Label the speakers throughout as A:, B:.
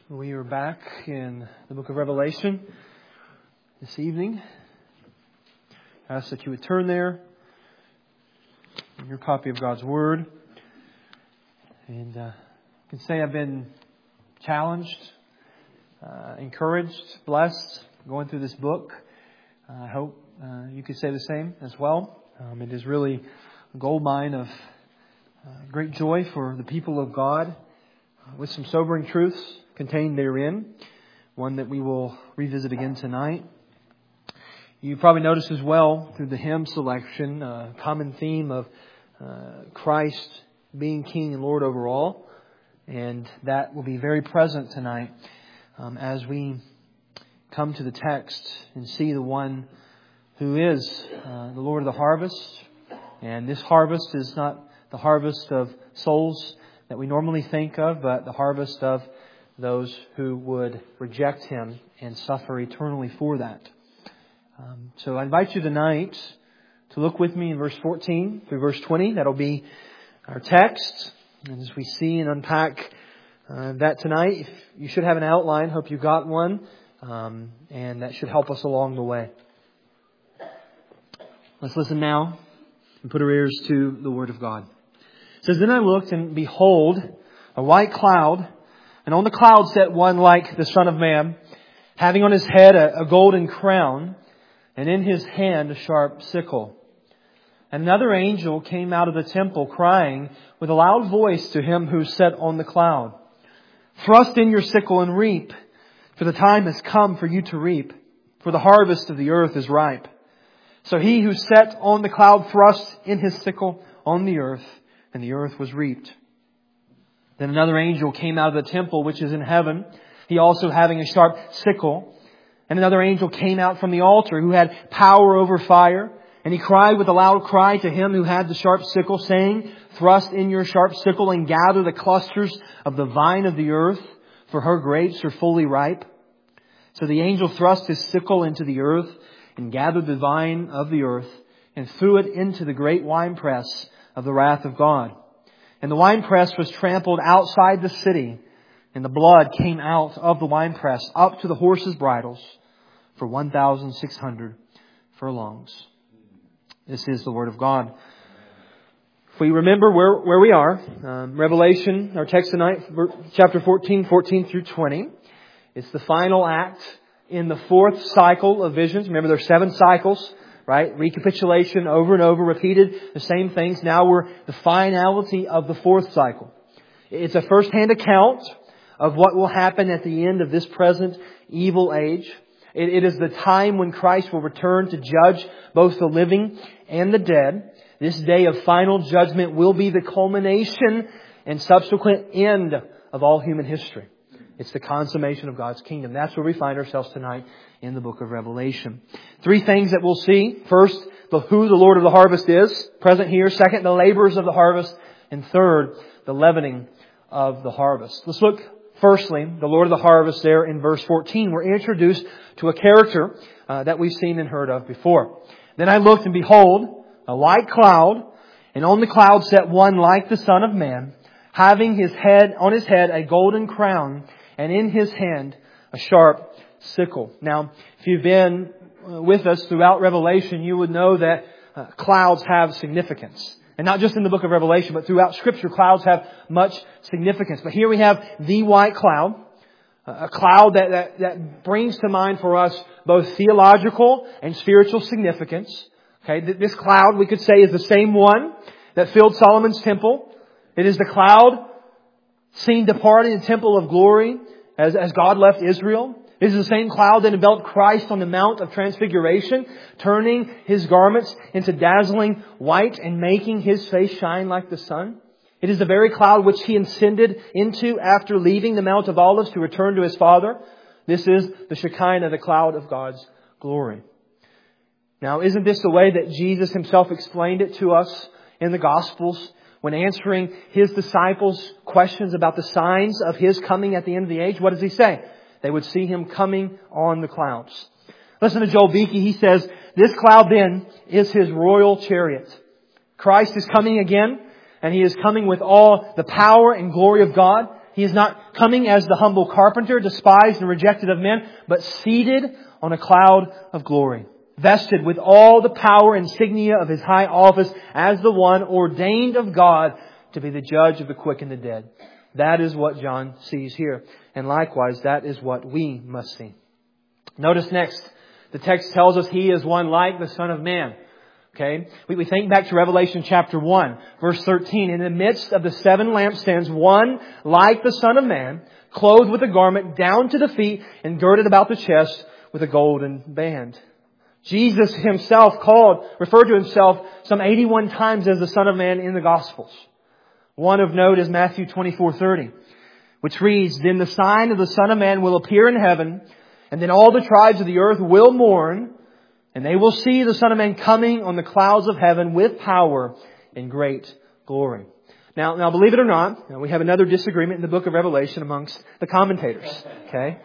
A: We are back in the book of Revelation this evening. I ask that you would turn there in your copy of God's Word. And I can say I've been challenged, encouraged, blessed going through this book. I hope you could say the same as well. It is really a goldmine of great joy for the people of God, with some sobering truths contained therein, one that we will revisit again tonight. You probably noticed as well through the hymn selection, a common theme of Christ being King and Lord over all, and that will be very present tonight as we come to the text and see the one who is the Lord of the harvest. And this harvest is not the harvest of souls that we normally think of, but the harvest of those who would reject Him and suffer eternally for that. So I invite you tonight to look with me in verse 14 through verse 20. That'll be our text. And as we see and unpack that tonight, you should have an outline. Hope you got one. And that should help us along the way. Let's listen now and put our ears to the Word of God. It says, "Then I looked, and behold, a white cloud, and on the cloud sat one like the Son of Man, having on his head a golden crown, and in his hand a sharp sickle. And another angel came out of the temple, crying with a loud voice to him who sat on the cloud, 'Thrust in your sickle and reap, for the time has come for you to reap, for the harvest of the earth is ripe.' So he who sat on the cloud thrust in his sickle on the earth, and the earth was reaped. Then another angel came out of the temple which is in heaven, he also having a sharp sickle. And another angel came out from the altar, who had power over fire. And he cried with a loud cry to him who had the sharp sickle, saying, 'Thrust in your sharp sickle and gather the clusters of the vine of the earth, for her grapes are fully ripe.' So the angel thrust his sickle into the earth and gathered the vine of the earth and threw it into the great winepress of the wrath of God. And the winepress was trampled outside the city, and the blood came out of the winepress up to the horses' bridles for 1,600 furlongs." This is the Word of God. If we remember where we are, Revelation, our text tonight, chapter 14 through 20. It's the final act in the fourth cycle of visions. Remember, there are 7 cycles, right? Recapitulation over and over, repeated the same things. Now we're the finality of the fourth cycle. It's a first-hand account of what will happen at the end of this present evil age. It is the time when Christ will return to judge both the living and the dead. This day of final judgment will be the culmination and subsequent end of all human history. It's the consummation of God's kingdom. That's where we find ourselves tonight in the book of Revelation. 3 things that we'll see. First, who the Lord of the harvest is, present here. Second, the laborers of the harvest. And third, the leavening of the harvest. Let's look firstly, the Lord of the harvest there in verse 14. We're introduced to a character that we've seen and heard of before. "Then I looked, and behold, a white cloud, and on the cloud sat one like the Son of Man, having on his head a golden crown, and in his hand a sharp sickle." Now, if you've been with us throughout Revelation, you would know that clouds have significance. And not just in the book of Revelation, but throughout Scripture, clouds have much significance. But here we have the white cloud, a cloud that brings to mind for us both theological and spiritual significance. Okay, this cloud, we could say, is the same one that filled Solomon's temple. It is the cloud seen departing the temple of glory as God left Israel. It is the same cloud that enveloped Christ on the Mount of Transfiguration, turning His garments into dazzling white and making His face shine like the sun. It is the very cloud which He ascended into after leaving the Mount of Olives to return to His Father. This is the Shekinah, the cloud of God's glory. Now, isn't this the way that Jesus Himself explained it to us in the Gospels when answering His disciples' questions about the signs of His coming at the end of the age? What does He say? They would see Him coming on the clouds. Listen to Joel Beeke. He says, "This cloud then is His royal chariot." Christ is coming again, and He is coming with all the power and glory of God. He is not coming as the humble carpenter, despised and rejected of men, but seated on a cloud of glory, vested with all the power and insignia of His high office as the one ordained of God to be the judge of the quick and the dead. That is what John sees here. And likewise, that is what we must see. Notice next, the text tells us He is one like the Son of Man. Okay? We think back to Revelation chapter 1, verse 13. In the midst of the 7 lampstands, one like the Son of Man, clothed with a garment down to the feet and girded about the chest with a golden band. Jesus Himself referred to Himself some 81 times as the Son of Man in the Gospels. One of note is Matthew 24:30, which reads, Then the sign of the Son of Man will appear in heaven, and then all the tribes of the earth will mourn, and they will see the Son of Man coming on the clouds of heaven with power and great glory. Now, believe it or not, we have another disagreement in the book of Revelation amongst the commentators. Okay?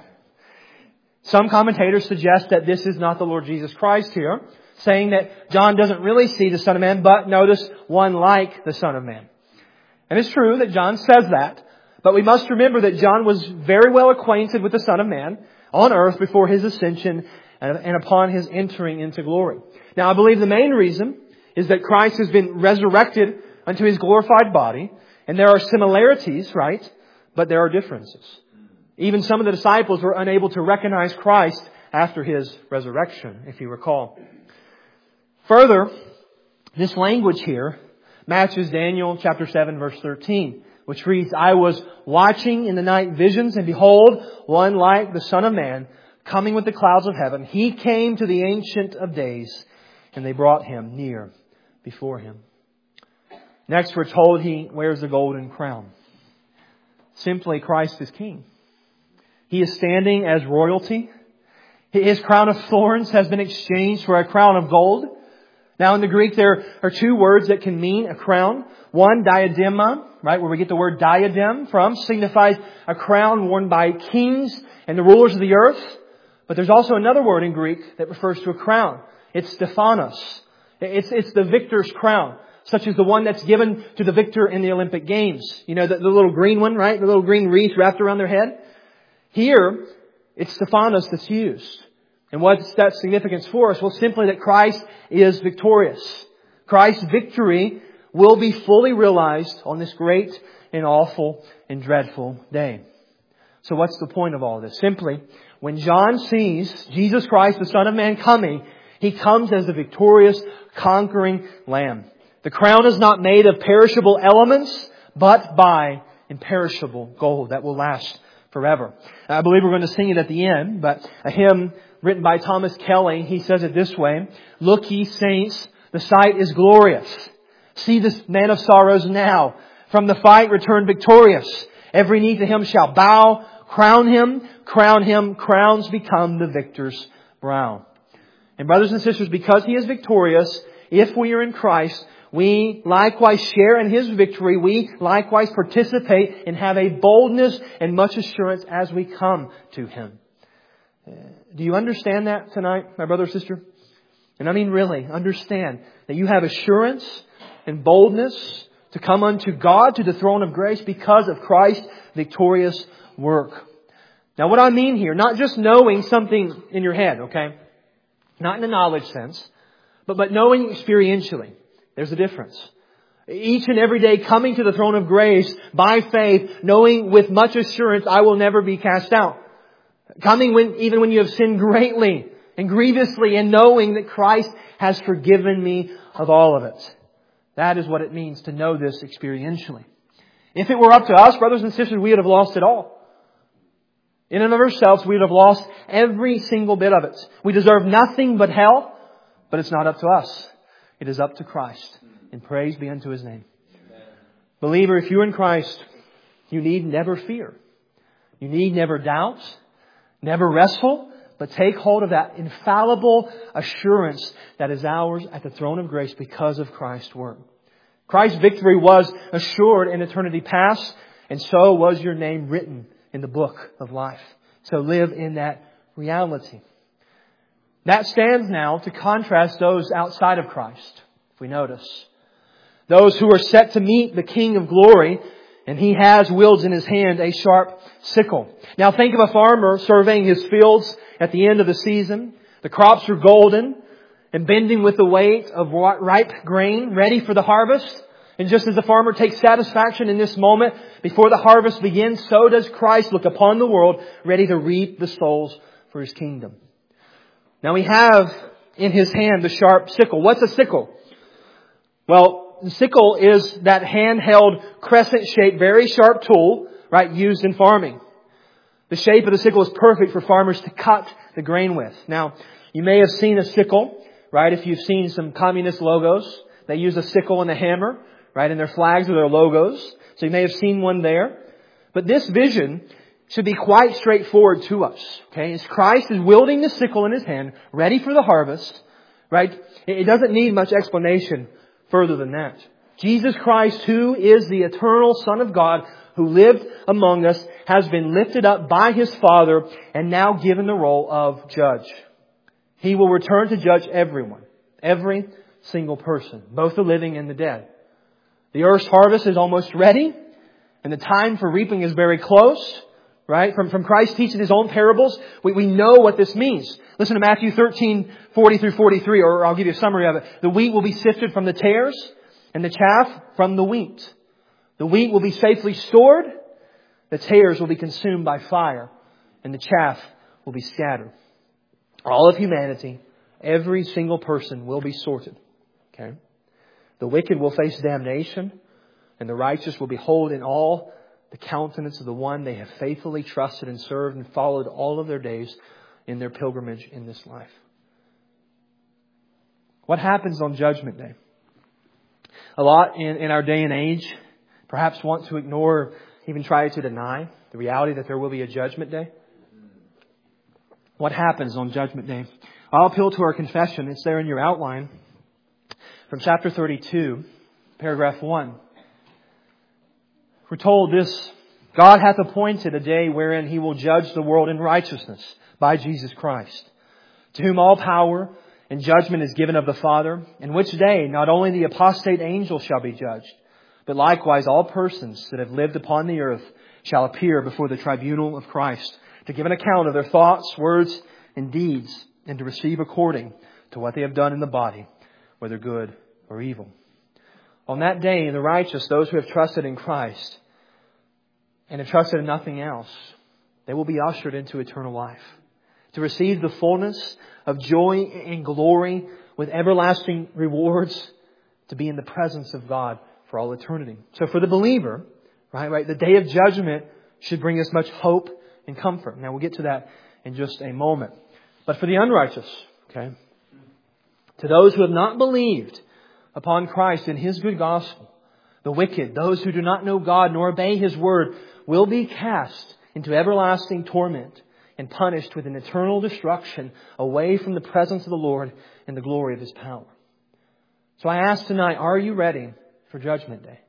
A: Some commentators suggest that this is not the Lord Jesus Christ here, saying that John doesn't really see the Son of Man, but notice one like the Son of Man. And it's true that John says that, but we must remember that John was very well acquainted with the Son of Man on earth before His ascension and upon His entering into glory. Now, I believe the main reason is that Christ has been resurrected unto His glorified body, and there are similarities, right? But there are differences. Even some of the disciples were unable to recognize Christ after His resurrection, if you recall. Further, this language here matches Daniel chapter 7 verse 13, which reads, I was watching in the night visions, and behold, one like the Son of Man, coming with the clouds of heaven. He came to the Ancient of Days, and they brought Him near before Him. Next, we're told He wears a golden crown. Simply, Christ is King. He is standing as royalty. His crown of thorns has been exchanged for a crown of gold. Now, in the Greek, there are 2 words that can mean a crown. One, diadema, right, where we get the word diadem from, signifies a crown worn by kings and the rulers of the earth. But there's also another word in Greek that refers to a crown. It's Stephanos. It's the victor's crown, such as the one that's given to the victor in the Olympic Games. You know, the little green one, right? The little green wreath wrapped around their head. Here, it's Stephanos that's used. And what's that significance for us? Well, simply that Christ is victorious. Christ's victory will be fully realized on this great and awful and dreadful day. So what's the point of all this? Simply, when John sees Jesus Christ, the Son of Man, coming, He comes as the victorious, conquering Lamb. The crown is not made of perishable elements, but by imperishable gold that will last forever. I believe we're going to sing it at the end, but a hymn written by Thomas Kelly, he says it this way, Look ye saints, the sight is glorious. See this man of sorrows now, from the fight return victorious. Every knee to Him shall bow, crown Him, crowns become the victor's brow. And brothers and sisters, because He is victorious, if we are in Christ, we likewise share in His victory. We likewise participate and have a boldness and much assurance as we come to Him. Do you understand that tonight, my brother or sister? And I mean really, understand that you have assurance and boldness to come unto God, to the throne of grace, because of Christ's victorious work. Now what I mean here, not just knowing something in your head, okay? Not in a knowledge sense, but knowing experientially. There's a difference. Each and every day coming to the throne of grace by faith, knowing with much assurance I will never be cast out. Coming even when you have sinned greatly and grievously, and knowing that Christ has forgiven me of all of it. That is what it means to know this experientially. If it were up to us, brothers and sisters, we would have lost it all. In and of ourselves, we would have lost every single bit of it. We deserve nothing but hell, but it's not up to us. It is up to Christ. And praise be unto His name. Amen. Believer, if you're in Christ, you need never fear. You need never doubt, never wrestle, but take hold of that infallible assurance that is ours at the throne of grace because of Christ's work. Christ's victory was assured in eternity past, and so was your name written in the book of life. So live in that reality. That stands now to contrast those outside of Christ, if we notice. Those who are set to meet the King of glory And he wields in his hand a sharp sickle. Now think of a farmer surveying his fields at the end of the season. The crops are golden and bending with the weight of ripe grain, ready for the harvest. And just as the farmer takes satisfaction in this moment before the harvest begins, so does Christ look upon the world, ready to reap the souls for His kingdom. Now we have in His hand the sharp sickle. What's a sickle? Well, the sickle is that handheld, crescent-shaped, very sharp tool, right, used in farming. The shape of the sickle is perfect for farmers to cut the grain with. Now, you may have seen a sickle, right? If you've seen some communist logos, they use a sickle and a hammer, right, in their flags or their logos. So you may have seen one there. But this vision should be quite straightforward to us. Okay, as Christ is wielding the sickle in His hand, ready for the harvest, right? It doesn't need much explanation further than that. Jesus Christ, who is the eternal Son of God, who lived among us, has been lifted up by His Father and now given the role of judge. He will return to judge everyone, every single person, both the living and the dead. The earth's harvest is almost ready, and the time for reaping is very close. Right? From Christ teaching His own parables, we know what this means. Listen to Matthew 13:40 through 43, or I'll give you a summary of it. The wheat will be sifted from the tares, and the chaff from the wheat. The wheat will be safely stored, the tares will be consumed by fire, and the chaff will be scattered. All of humanity, every single person will be sorted. Okay? The wicked will face damnation, and the righteous will behold in all the countenance of the one they have faithfully trusted and served and followed all of their days in their pilgrimage in this life. What happens on Judgment Day? A lot in our day and age perhaps want to ignore or even try to deny the reality that there will be a Judgment Day. What happens on Judgment Day? I'll appeal to our confession. It's there in your outline. From chapter 32, paragraph 1. We're told this: God hath appointed a day wherein He will judge the world in righteousness by Jesus Christ, to whom all power and judgment is given of the Father, in which day not only the apostate angels shall be judged, but likewise all persons that have lived upon the earth shall appear before the tribunal of Christ, to give an account of their thoughts, words, and deeds, and to receive according to what they have done in the body, whether good or evil. On that day, the righteous, those who have trusted in Christ and have trusted in nothing else, they will be ushered into eternal life, to receive the fullness of joy and glory with everlasting rewards, to be in the presence of God for all eternity. So for the believer, right, the day of judgment should bring us much hope and comfort. Now we'll get to that in just a moment. But for the unrighteous, okay, to those who have not believed upon Christ and His good gospel, the wicked, those who do not know God nor obey His word, will be cast into everlasting torment and punished with an eternal destruction away from the presence of the Lord and the glory of His power. So I ask tonight, are you ready for Judgment Day?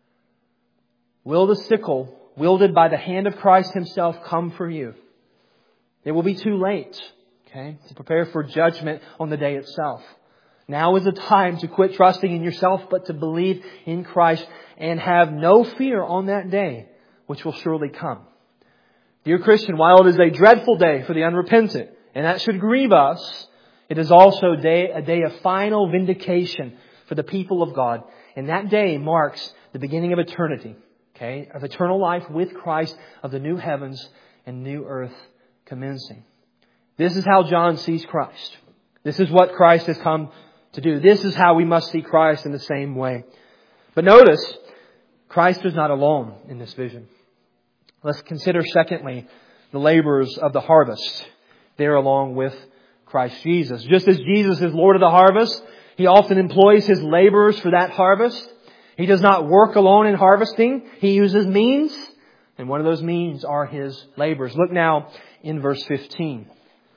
A: Will the sickle wielded by the hand of Christ Himself come for you? It will be too late, okay, to prepare for judgment on the day itself. Now is the time to quit trusting in yourself, but to believe in Christ and have no fear on that day, which will surely come. Dear Christian, while it is a dreadful day for the unrepentant, and that should grieve us, it is also a day of final vindication for the people of God. And that day marks the beginning of eternity, okay, of eternal life with Christ, of the new heavens and new earth commencing. This is how John sees Christ. This is what Christ has come to do. This is how we must see Christ in the same way. But notice, Christ is not alone in this vision. Let's consider, secondly, the laborers of the harvest. They're along with Christ Jesus. Just as Jesus is Lord of the harvest, He often employs His laborers for that harvest. He does not work alone in harvesting. He uses means, and one of those means are His laborers. Look now in verse 15.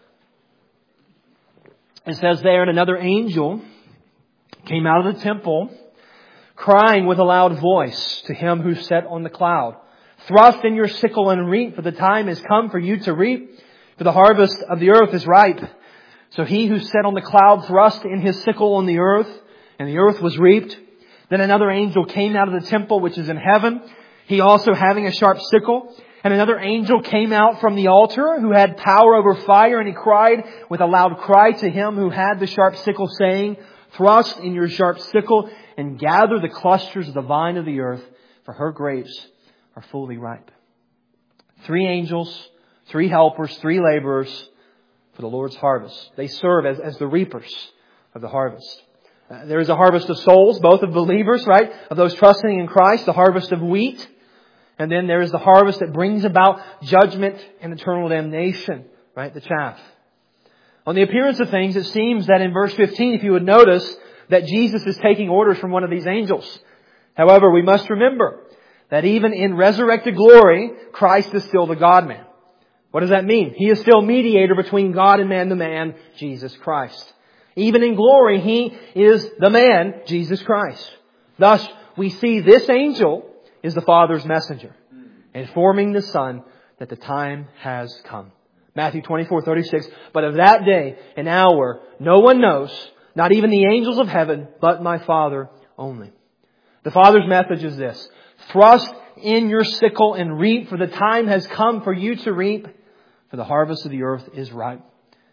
A: It says there, and another angel came out of the temple, crying with a loud voice to him who sat on the cloud, thrust in your sickle and reap, for the time is come for you to reap, for the harvest of the earth is ripe. So he who sat on the cloud thrust in his sickle on the earth, and the earth was reaped. Then another angel came out of the temple which is in heaven. He also having a sharp sickle. And another angel came out from the altar who had power over fire, and he cried with a loud cry to him who had the sharp sickle, saying, Thrust in your sharp sickle and gather the clusters of the vine of the earth, for her grapes are fully ripe. 3 angels, 3 helpers, 3 laborers for the Lord's harvest. They serve as the reapers of the harvest. There is a harvest of souls, both of believers, right? Of those trusting in Christ, the harvest of wheat. And then there is the harvest that brings about judgment and eternal damnation, right? The chaff. On the appearance of things, it seems that in verse 15, if you would notice, that Jesus is taking orders from one of these angels. However, we must remember that even in resurrected glory, Christ is still the God-man. What does that mean? He is still mediator between God and man, the man, Jesus Christ. Even in glory, He is the man, Jesus Christ. Thus, we see this angel is the Father's messenger, informing the Son that the time has come. Matthew 24:36. But of that day and hour no one knows, not even the angels of heaven, but my Father only. The Father's message is this: thrust in your sickle and reap, for the time has come for you to reap, for the harvest of the earth is ripe.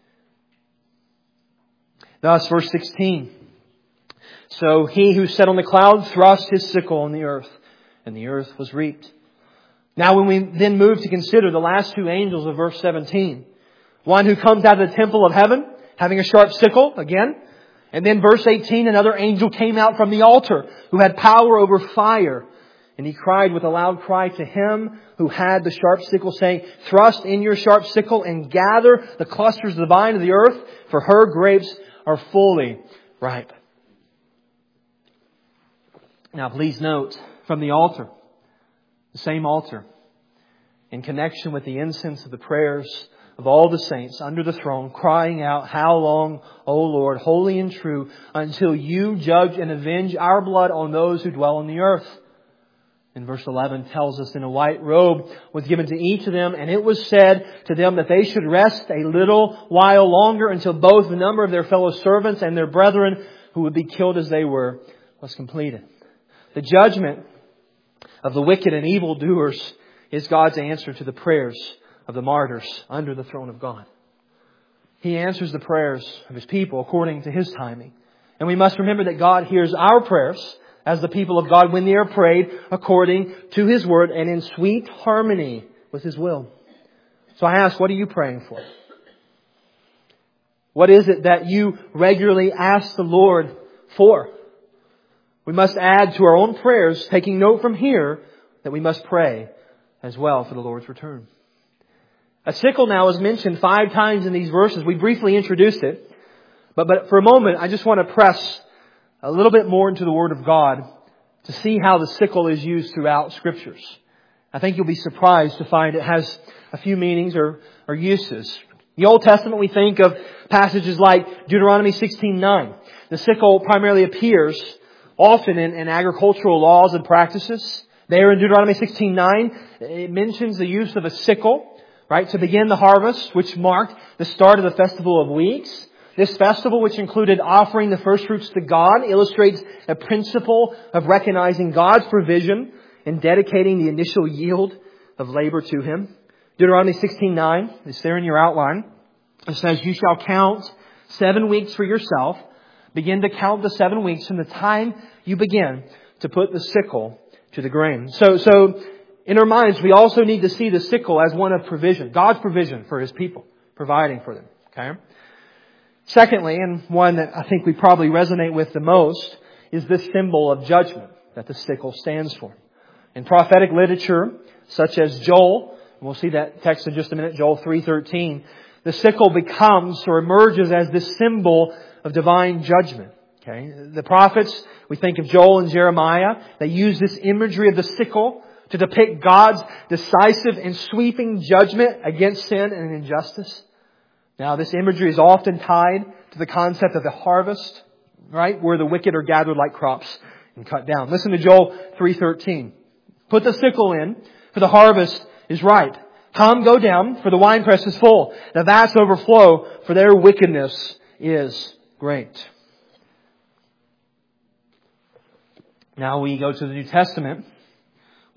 A: Thus, verse 16. So he who sat on the cloud thrust his sickle on the earth, and the earth was reaped. Now when we then move to consider the last 2 angels of verse 17, one who comes out of the temple of heaven, having a sharp sickle, again. And then verse 18, another angel came out from the altar, who had power over fire. And he cried with a loud cry to him who had the sharp sickle, saying, Thrust in your sharp sickle and gather the clusters of the vine of the earth, for her grapes are fully ripe. Now please note, from the altar, the same altar, in connection with the incense of the prayers of all the saints under the throne, crying out, How long, O Lord, holy and true, until you judge and avenge our blood on those who dwell on the earth? And verse 11 tells us, And a white robe was given to each of them, and it was said to them that they should rest a little while longer until both the number of their fellow servants and their brethren who would be killed as they were was completed. The judgment of the wicked and evildoers is God's answer to the prayers of the martyrs under the throne of God. He answers the prayers of His people according to His timing. And we must remember that God hears our prayers as the people of God when they are prayed according to His Word and in sweet harmony with His will. So I ask, what are you praying for? What is it that you regularly ask the Lord for? We must add to our own prayers, taking note from here, that we must pray as well for the Lord's return. A sickle now is mentioned 5 times in these verses. We briefly introduced it. But for a moment, I just want to press a little bit more into the Word of God to see how the sickle is used throughout Scriptures. I think you'll be surprised to find it has a few meanings or uses. In the Old Testament, we think of passages like Deuteronomy 16:9. The sickle primarily appears often in agricultural laws and practices. There in Deuteronomy 16:9, it mentions the use of a sickle, right, to begin the harvest, which marked the start of the Festival of Weeks. This festival, which included offering the first fruits to God, illustrates a principle of recognizing God's provision and dedicating the initial yield of labor to Him. Deuteronomy 16:9, it's there in your outline. It says, You shall count 7 weeks for yourself. Begin to count the 7 weeks from the time you begin to put the sickle to the grain. So in our minds, we also need to see the sickle as one of provision. God's provision for His people, providing for them. Okay. Secondly, and one that I think we probably resonate with the most, is this symbol of judgment that the sickle stands for. In prophetic literature, such as Joel, and we'll see that text in just a minute, Joel 3:13, the sickle becomes or emerges as this symbol of divine judgment. Okay, the prophets, we think of Joel and Jeremiah, they use this imagery of the sickle to depict God's decisive and sweeping judgment against sin and injustice. Now, this imagery is often tied to the concept of the harvest, right, where the wicked are gathered like crops and cut down. Listen to Joel 3:13. Put the sickle in, for the harvest is ripe. Come, go down, for the winepress is full. The vats overflow, for their wickedness is great. Now we go to the New Testament.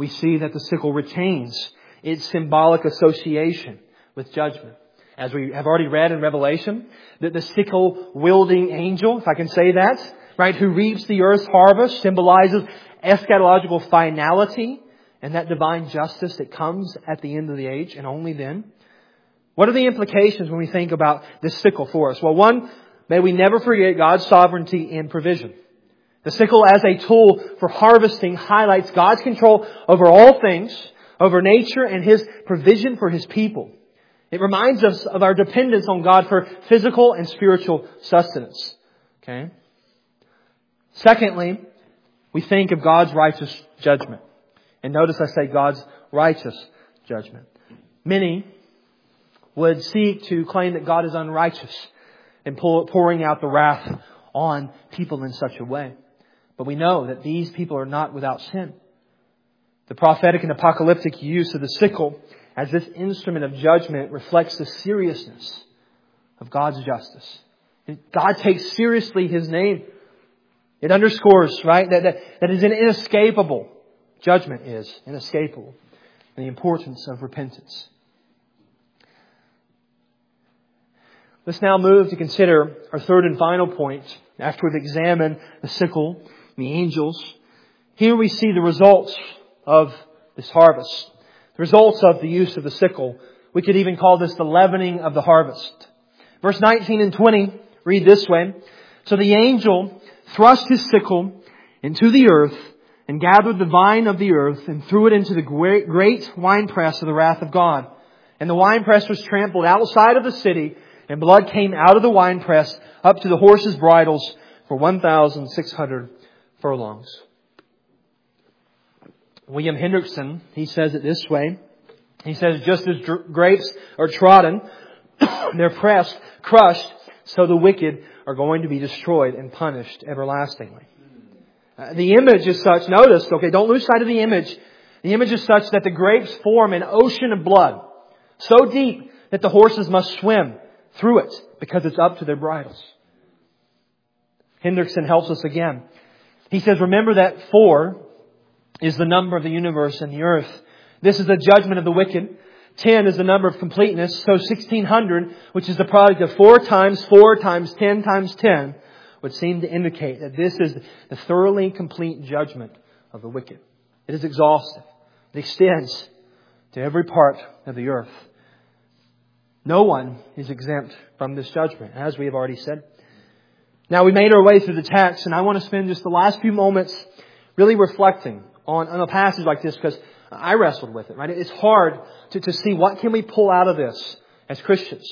A: we see that the sickle retains its symbolic association with judgment. As we have already read in Revelation, that the sickle-wielding angel, if I can say that, right, who reaps the earth's harvest, symbolizes eschatological finality and that divine justice that comes at the end of the age and only then. What are the implications when we think about this sickle for us? Well, one, may we never forget God's sovereignty and provision. The sickle as a tool for harvesting highlights God's control over all things, over nature and His provision for His people. It reminds us of our dependence on God for physical and spiritual sustenance. Okay? Secondly, we think of God's righteous judgment. And notice I say God's righteous judgment. Many would seek to claim that God is unrighteous in pouring out the wrath on people in such a way. But we know that these people are not without sin. The prophetic and apocalyptic use of the sickle as this instrument of judgment reflects the seriousness of God's justice. God takes seriously His name. It underscores, right, that is an inescapable. Judgment is inescapable. And the importance of repentance. Let's now move to consider our third and final point. After we've examined the sickle and the angels, here we see the results of this harvest. The results of the use of the sickle. We could even call this the leavening of the harvest. Verse 19 and 20 read this way. So the angel thrust his sickle into the earth and gathered the vine of the earth and threw it into the great winepress of the wrath of God. And the winepress was trampled outside of the city, and blood came out of the winepress up to the horses' bridles for 1,600 furlongs. William Hendrickson, he says it this way. He says, just as grapes are trodden, they're pressed, crushed, so the wicked are going to be destroyed and punished everlastingly. The image is such, notice, okay, don't lose sight of the image. The image is such that the grapes form an ocean of blood, so deep that the horses must swim through it because it's up to their bridles. Hendrickson helps us again. He says, remember that 4 is the number of the universe and the earth. This is the judgment of the wicked. 10 is the number of completeness. So 1,600, which is the product of 4 times 4 times 10 times 10, would seem to indicate that this is the thoroughly complete judgment of the wicked. It is exhaustive. It extends to every part of the earth. No one is exempt from this judgment, as we have already said. Now, we made our way through the text, and I want to spend just the last few moments really reflecting on a passage like this, because I wrestled with it, right? It's hard to see what can we pull out of this as Christians.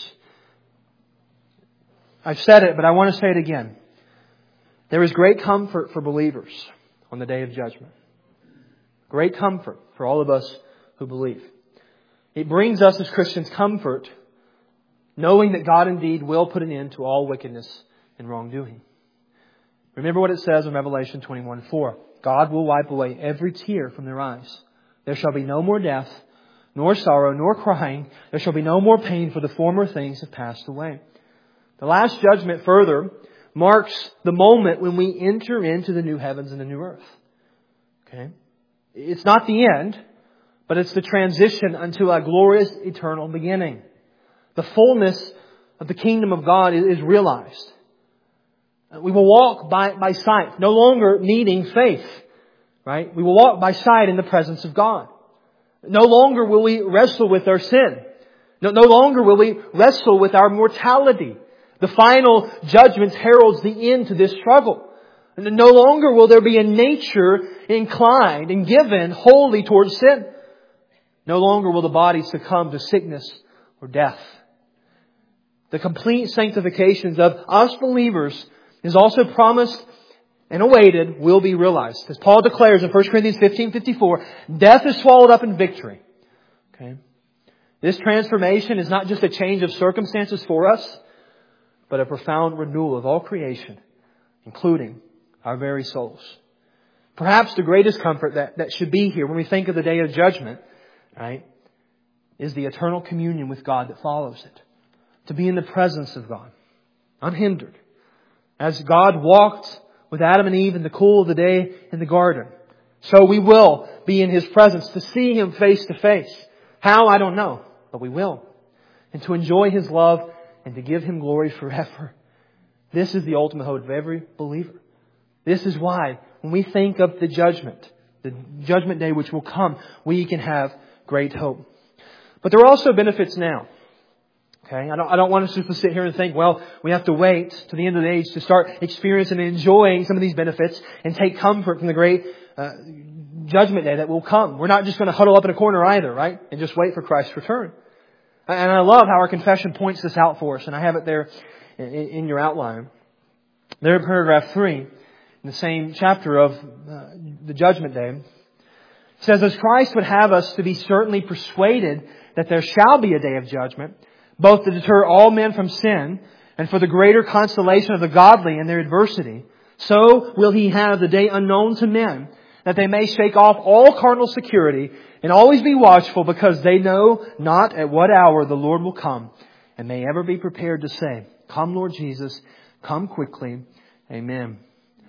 A: I've said it, but I want to say it again. There is great comfort for believers on the day of judgment. Great comfort for all of us who believe. It brings us as Christians comfort knowing that God indeed will put an end to all wickedness and wrongdoing. Remember what it says in Revelation 21:4. God will wipe away every tear from their eyes. There shall be no more death, nor sorrow, nor crying. There shall be no more pain, for the former things have passed away. The last judgment further marks the moment when we enter into the new heavens and the new earth. Okay? It's not the end, but it's the transition unto a glorious eternal beginning. The fullness of the kingdom of God is realized. We will walk by sight, no longer needing faith. Right? We will walk by sight in the presence of God. No longer will we wrestle with our sin. No longer will we wrestle with our mortality. The final judgment heralds the end to this struggle. And no longer will there be a nature inclined and given wholly towards sin. No longer will the body succumb to sickness or death. The complete sanctifications of us believers is also promised and awaited will be realized. As Paul declares in 1 Corinthians 15:54, death is swallowed up in victory. Okay? This transformation is not just a change of circumstances for us, but a profound renewal of all creation, including our very souls. Perhaps the greatest comfort that should be here when we think of the day of judgment, right, is the eternal communion with God that follows it. To be in the presence of God, unhindered. As God walked with Adam and Eve in the cool of the day in the garden, So we will be in His presence to see Him face to face. How? I don't know. But we will. And to enjoy His love and to give Him glory forever. This is the ultimate hope of every believer. This is why when we think of the judgment day which will come, we can have great hope. But there are also benefits now. Okay, I don't want us just to sit here and think, well, we have to wait to the end of the age to start experiencing and enjoying some of these benefits and take comfort from the great judgment day that will come. We're not just going to huddle up in a corner either, right? And just wait for Christ's return. And I love how our confession points this out for us. And I have it there in your outline. There in paragraph 3, in the same chapter of the judgment day, it says, as Christ would have us to be certainly persuaded that there shall be a day of judgment, both to deter all men from sin and for the greater consolation of the godly in their adversity, so will He have the day unknown to men, that they may shake off all carnal security and always be watchful, because they know not at what hour the Lord will come, and may ever be prepared to say, come, Lord Jesus, come quickly. Amen.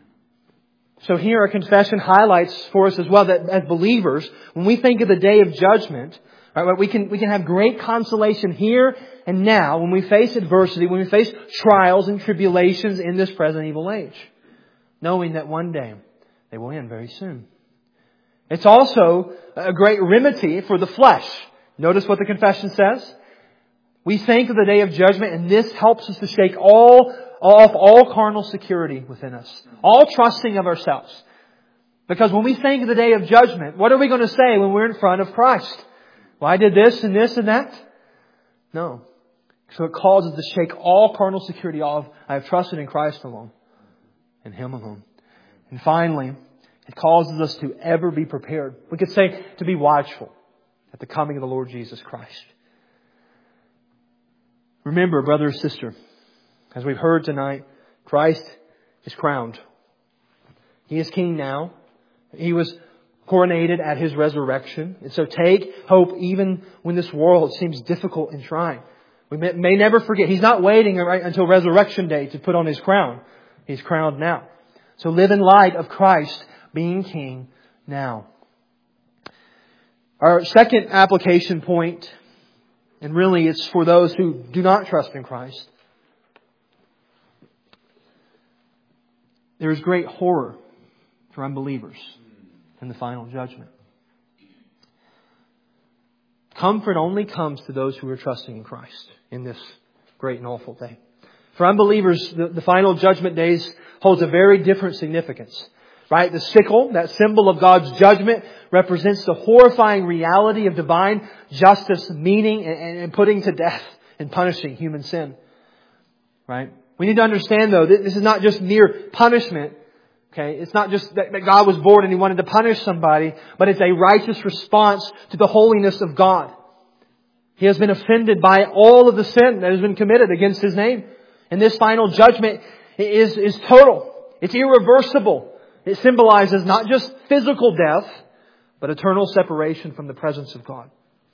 A: So here our confession highlights for us as well that as believers, when we think of the day of judgment, right, we can have great consolation here and now when we face adversity, when we face trials and tribulations in this present evil age, knowing that one day they will end very soon. It's also a great remedy for the flesh. Notice what the confession says. We think of the day of judgment, and this helps us to shake off all carnal security within us. All trusting of ourselves. Because when we think of the day of judgment, what are we going to say when we're in front of Christ? Well, I did this and this and that? No. So it causes us to shake all carnal security off. I have trusted in Christ alone. And Him alone. And finally, it causes us to ever be prepared. We could say to be watchful at the coming of the Lord Jesus Christ. Remember, brother or sister, as we've heard tonight, Christ is crowned. He is King now. He was coronated at His resurrection. And so take hope even when this world seems difficult and trying. We may never forget. He's not waiting until resurrection day to put on His crown. He's crowned now. So live in light of Christ being King now. Our second application point, and really it's for those who do not trust in Christ. There is great horror for unbelievers in the final judgment. Comfort only comes to those who are trusting in Christ in this great and awful day. For unbelievers, the final judgment days holds a very different significance. Right? The sickle, that symbol of God's judgment, represents the horrifying reality of divine justice, meaning and putting to death and punishing human sin. Right? We need to understand, though, that this is not just mere punishment. Okay? It's not just that God was bored and He wanted to punish somebody, but it's a righteous response to the holiness of God. He has been offended by all of the sin that has been committed against His name. And this final judgment is total. It's irreversible. It symbolizes not just physical death, but eternal separation from the presence of God.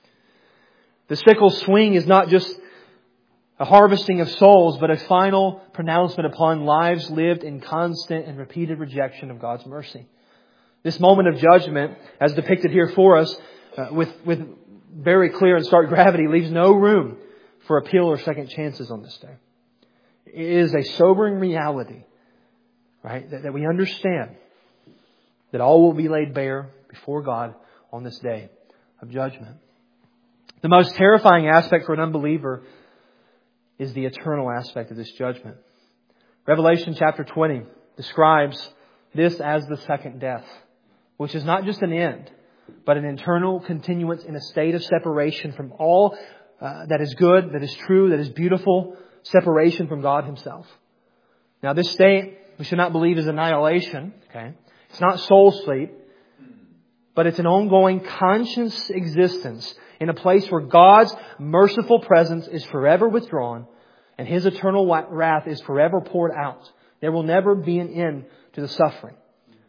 A: The sickle swing is not just a harvesting of souls, but a final pronouncement upon lives lived in constant and repeated rejection of God's mercy. This moment of judgment, as depicted here for us, with very clear and stark gravity, leaves no room for appeal or second chances on this day. It is a sobering reality, right? That we understand that all will be laid bare before God on this day of judgment. The most terrifying aspect for an unbeliever is the eternal aspect of this judgment. Revelation chapter 20 describes this as the second death, which is not just an end, but an eternal continuance in a state of separation from all that is good, that is true, that is beautiful, separation from God Himself. Now this state we should not believe is annihilation. Okay, it's not soul sleep, but it's an ongoing conscious existence in a place where God's merciful presence is forever withdrawn and His eternal wrath is forever poured out. There will never be an end to the suffering.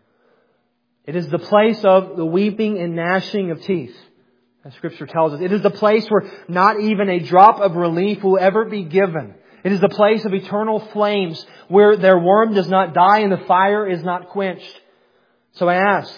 A: It is the place of the weeping and gnashing of teeth, as Scripture tells us. It is the place where not even a drop of relief will ever be given. It is the place of eternal flames where their worm does not die and the fire is not quenched. So I ask,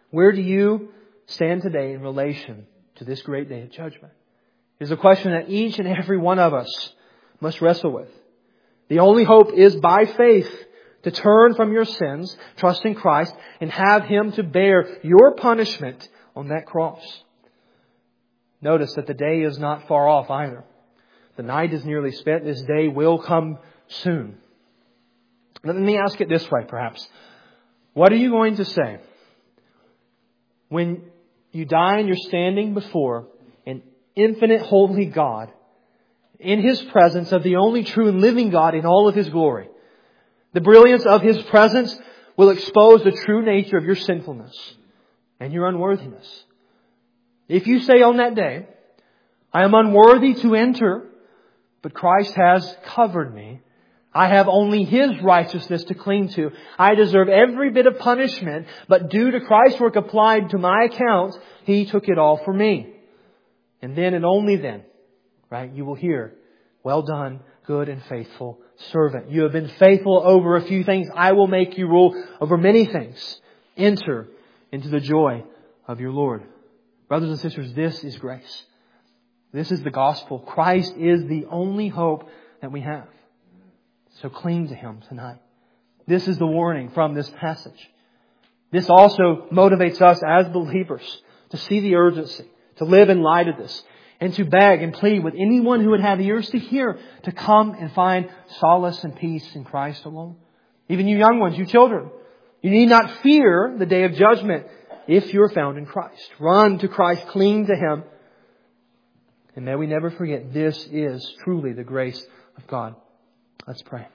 A: Where do you stand today in relation to this great day of judgment? It is a question that each and every one of us must wrestle with. The only hope is by faith to turn from your sins, trust in Christ, and have Him to bear your punishment on that cross. Notice that the day is not far off either. The night is nearly spent. This day will come soon. Let me ask it this way, perhaps. What are you going to say when you die and you're standing before an infinite, holy God, in His presence of the only true and living God in all of His glory? The brilliance of His presence will expose the true nature of your sinfulness and your unworthiness. If you say on that day, I am unworthy to enter, but Christ has covered me. I have only His righteousness to cling to. I deserve every bit of punishment, but due to Christ's work applied to my account, He took it all for me. And then and only then, right, you will hear, well done, good and faithful servant. You have been faithful over a few things. I will make you rule over many things. Enter into the joy of your Lord. Brothers and sisters, this is grace. This is the gospel. Christ is the only hope that we have. So cling to Him tonight. This is the warning from this passage. This also motivates us as believers to see the urgency, to live in light of this, and to beg and plead with anyone who would have ears to hear to come and find solace and peace in Christ alone. Even you young ones, you children, you need not fear the day of judgment if you're found in Christ. Run to Christ, cling to Him. And may we never forget, this is truly the grace of God. Let's pray.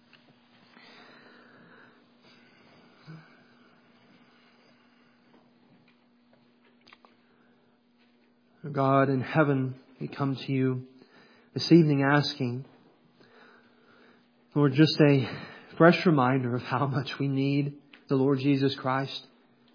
A: God in heaven, we come to You this evening asking, Lord, just a fresh reminder of how much we need the Lord Jesus Christ.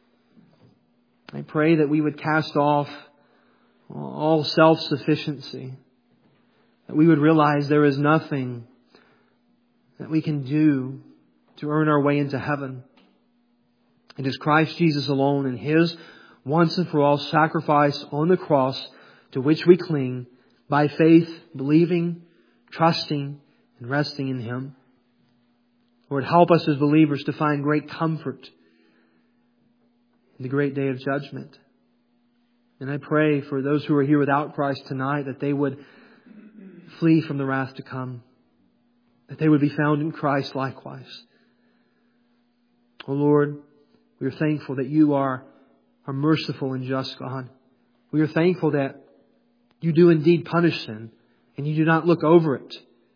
A: I pray that we would cast off all self-sufficiency, that we would realize there is nothing that we can do to earn our way into heaven. It is Christ Jesus alone and His once and for all sacrifice on the cross to which we cling by faith, believing, trusting, and resting in Him. Lord, help us as believers to find great comfort in the great day of judgment. And I pray for those who are here without Christ tonight that they would flee from the wrath to come, that they would be found in Christ likewise. Oh Lord, we are thankful that You are a merciful and just God. We are thankful that You do indeed punish sin and You do not look over it.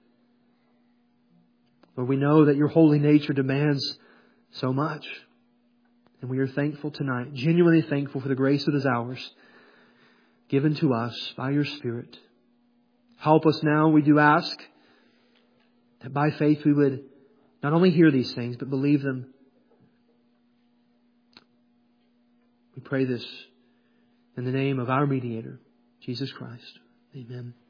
A: But we know that Your holy nature demands so much. And we are thankful tonight, genuinely thankful for the grace that is ours, given to us by Your Spirit. Help us now, we do ask, that by faith we would not only hear these things, but believe them. We pray this in the name of our mediator, Jesus Christ. Amen.